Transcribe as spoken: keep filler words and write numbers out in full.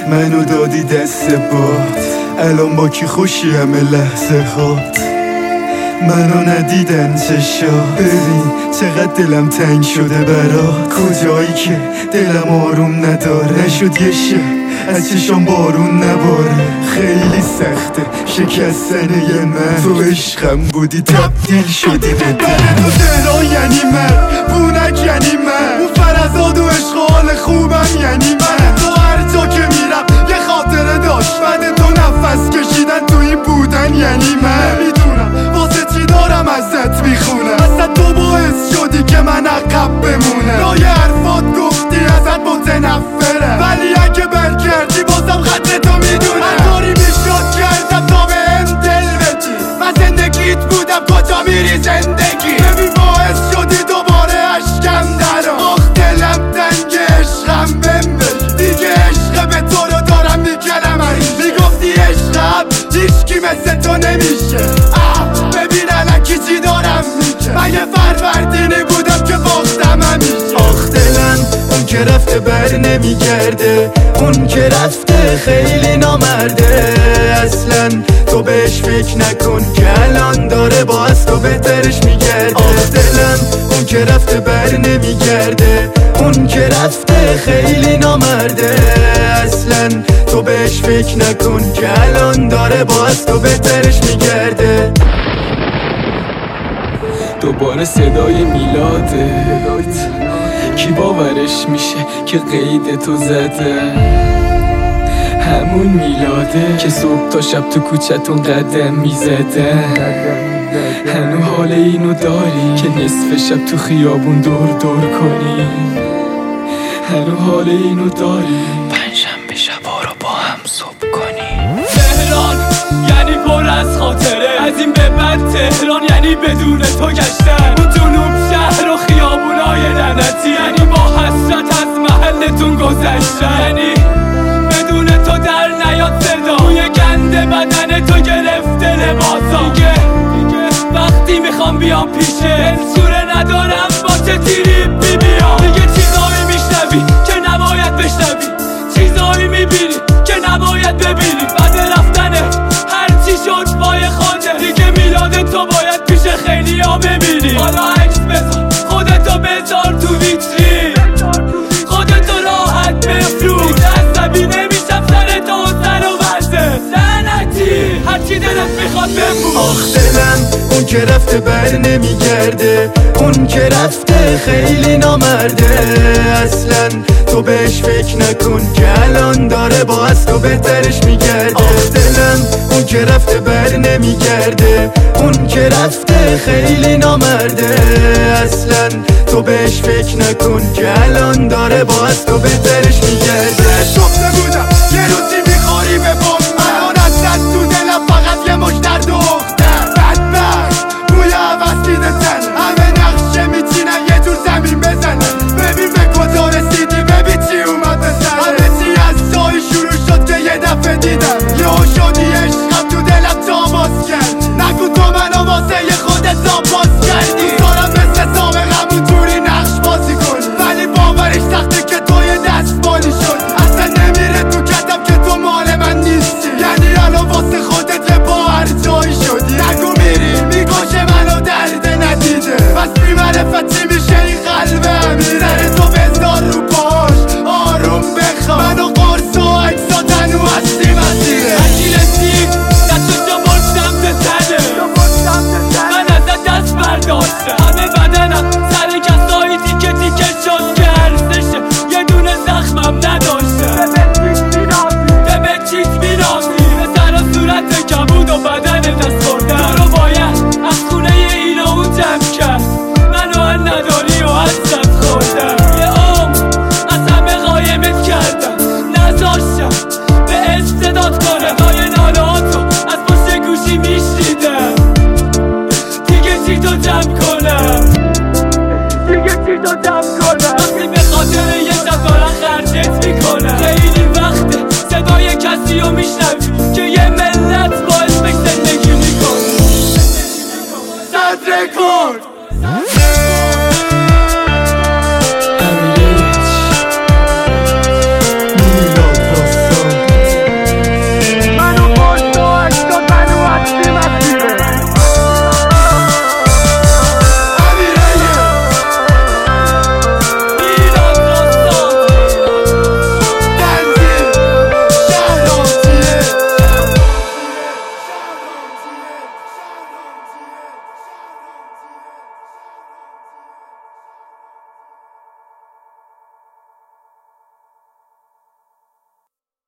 منو دادی دست باد، الان با کی خوشی همه لحظه هات، منو ندیدن چشا. ببین چقدر دلم تنگ شده برات، کجایی که دلم آروم نداره. نشد یه شب از چشام بارون نباره، خیلی سخته شکستن یه من. تو عشقم بودی تبدیل شدی به دل. تو تهران یعنی من، بونک یعنی من، اون فرزاد و عشق و حال خوبم یعنی من. تو هر جا که میرم یه خاطره داشت، بعد تو نفس کشیدن تو این بودن یعنی من. نمیدونم واسه چی دارم ازت میخونم، اصلا تو باعث شدی که من عقب بمونم. رای حرفات گفتی ازت متنفرم، ولی اگه بل کردی بازم خط تو میدونم. هر کاری میشد کردم تا به هم دل بدی، من زندگیت بودم کجا میری زندگی. ببین باعث شدی دوباره عشقم درام، آخ دلم تنگ عشقم بهم بگی. دیگه عشق به تو رو دارم میکنم، میگفتی عشقم هیچکی مثل تو نمیشه. ببین الکی چی دارم میگه، من یه فروردینی بودم که باختم همیشه. آخ دلم اون که رفته بر نمیگرده، اون که رفته خیلی نامرده. اصلا تو بهش فکر نکن که الان داره با از تو بهترش میگرده. آخ دلم اون که رفته بر نمیگرده، اون که رفته خیلی نامرده. اصلا تو بهش فکر نکن که الان داره با از تو بهترش میگرده. دوباره صدای میلادت، کی باورش میشه که قید تو زده. همون میلاده که صبح تا شب تو کوچتون قدم میزده. هنو حال اینو داری که نصف شب تو خیابون دور دور کنی. هنو حال اینو داری پنجشنبه شبا رو با هم صبح کنی. تهران یعنی پر از خاطره، از این به بعد تهران یعنی بدون تو گشتن. اون جنوب شهر و خیابونای لعنتی، یعنی با حسرت از محلتون گذشتن. یعنی بدون تو در نیاد صدا، توی گند بدن تو گرفته لباسا. دیگه وقتی میخوام بیام پیشه سوره ندارم با چه تیری بی بیام. دیگه چیزایی میشنوی که نباید بشنوی، چیزایی میبینی که نباید ببینی. بعد رفتنه هرچی شد پای خانده، دیگه میلاد تو باید پیش خیلی ها ببینی. حالا عکس بذار خودتو بذار تو ویترین، خودتو راحت بفروش. دیگه عصبی نمیشم سر تو و سر و وزه لعنتی، هرچی دلت میخواد بفروش. آخ دلم اون که رفته بر نمیگرده، اون که رفته خیلی نامرده. اصلا تو بهش فکر نکن که الان داره با از تو بهترش میگرده. آخ دلم اون که رفته بر نمیگرده، اون که رفته خیلی نامرده. اصلا تو بهش فکر نکن که الان داره با از تو بهترش میگرده.